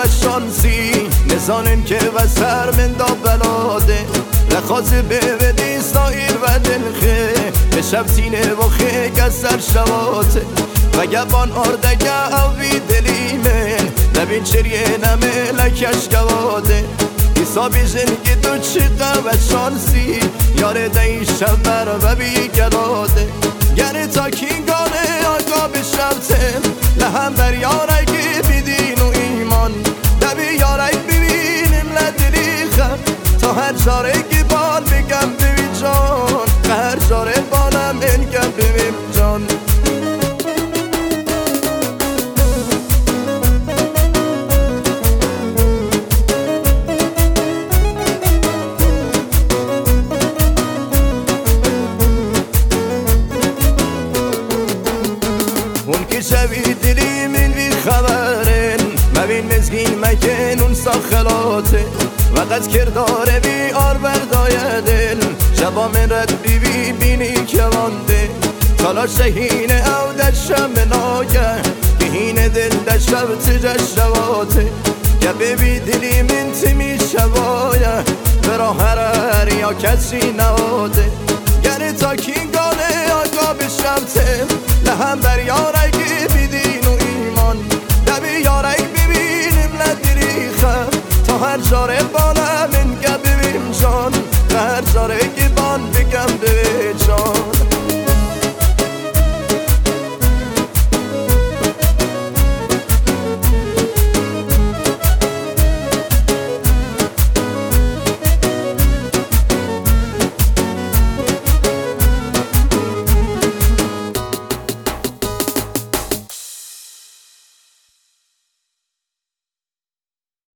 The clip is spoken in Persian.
شانسی نزانن که و سر من دا بلاده لخاز به اسرائیل و دلخه به شب تینه و خه کسر شواته و گبان اردگه اوی دلی من نبین چریه نمه لکش گواده ایسا بیشن که دو چقه و شانسی یاره دهی شبر و بی گلاده گره تا کینگانه آقا به شبته لهم بر یارگی بیدین و ایمان دبی یارگ ببینیم لدلی خم تا هر جارگی بال بگم ببین جان هر جاره بالم انگم ببین جان اون که شوی دلی من بی خبرن مبین مزگین مکن اون ساخلاته وقت کرداره بی آر بردای دل شبا من رد بی بینی که وانده تالا شهینه او در شب ناگه بهینه دل در شب تجش شواته که ببی دلی من تیمی شبایه برا هر یا کسی نواده گره تا کینگانه آقا به شبته لهم بر یار